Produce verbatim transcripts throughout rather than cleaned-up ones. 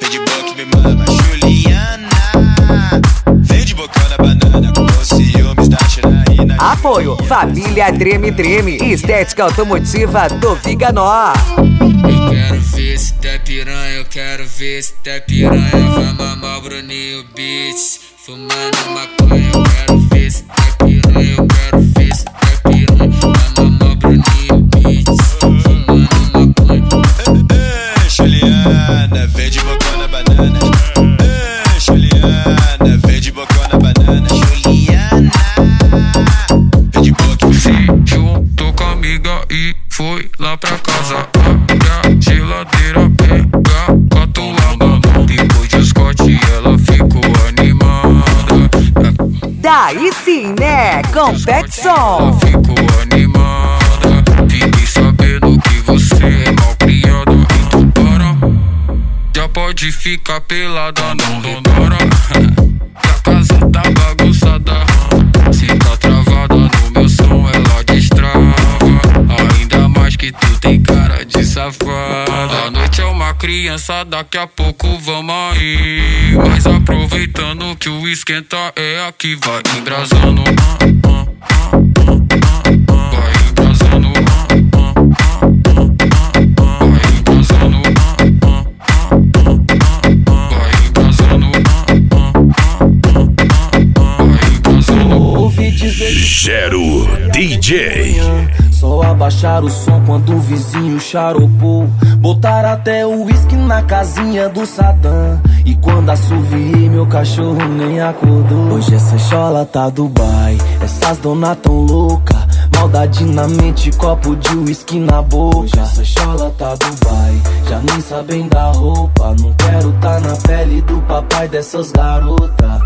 de boca me mama. Juliana, vem de boca na banana, com ciúmes da Janaína. Apoio Família Treme Treme, estética automotiva do Viganó. Eu quero ver se tá piranha, eu quero ver se tá piranha. Vai mamar o Bruninho Beats, fumando maconha. Eu quero ver se tá piranha, eu quero ver se tá piranha. Vai mamar o Bruninho Beats, fumando maconha. Ei, Juliana, vem de boca na banana. Ei, Juliana, vem de boca na banana. Juliana, vem de boca. Se juntou com a amiga e foi lá pra casa. Abre a geladeira, pega catulada. Depois de Scott ela ficou animada. Daí sim, né? Competição. Ela ficou animada. Fiquei sabendo que você é mal criada. Então para, já pode ficar pelada, não demora. Que a casa tá bagunçada. Se tá travada no meu som, ela destrava. Ainda mais que tu tem cara de safada. A noite é uma criança, daqui a pouco vamos aí. Mas aproveitando que o esquenta é aqui, vai embrasando. Vai embrasando. Vai embrasando. Vai embrasando. Vai embrasando. Ouvi dizer que Gero D J. só abaixar o som quando o vizinho charopou. Botar até o uísque na casinha do Saddam. E quando assoviei, meu cachorro nem acordou. Hoje essa chola tá Dubai, essas dona tão louca. Maldade na mente, copo de uísque na boca. Hoje essa chola tá Dubai, já nem sabem da roupa. Não quero tá na pele do papai dessas garotas.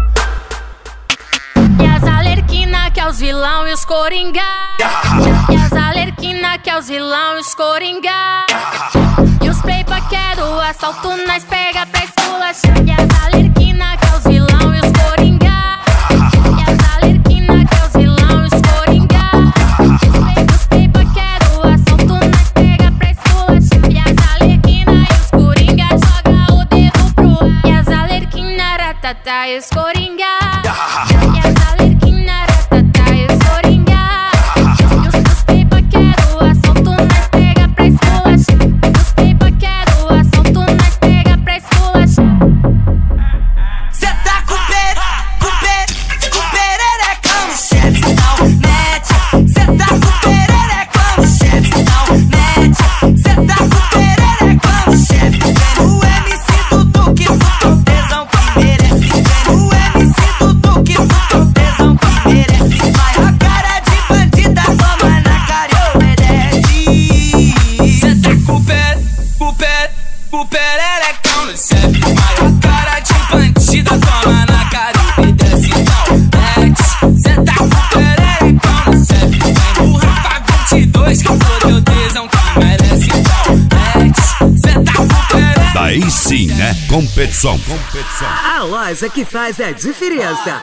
E as alerquina que é os vilão e os coringa. E as alerquina que é os vilão e os coringa. E os play paquero, assalto nós pega pra esculachar. E as alerquina que é os vilão e os coringa. E as alerquina que é os vilão e os coringa. Os play paquero, assalto nós pega pra esculachar. E as alerquina e os coringa joga o dedo pro ar. E as alerquina ratata e os coringa. E as alerquina ratata e os coringa. E os, os play paquero, assalto nós pega pra esculachar. Os play paquero, assalto nós pega pra esculachar. Cê tá com pé, com pé, com pererecão no chefe, não mete. Cê tá com pererecão no chefe, não mete. Cê tá com pererecão no chefe. Vem o M C Dudu que puto tesão que merece. Vem o M C Dudu que puto tesão que merece. Vai a cara de bandida, toma na cara e obedece. Cê tá com pé, com pé, com pererecão no chefe. Vai a cara de bandida, toma na cara e obedece. Então, mete. Cê tá com pererecão no chefe. Vem o Rafa vinte e dois que puto tesão que merece. Então, mete. Cê tá com pererecão. Daí sim, né? Competição. Competição. A loja que faz a diferença.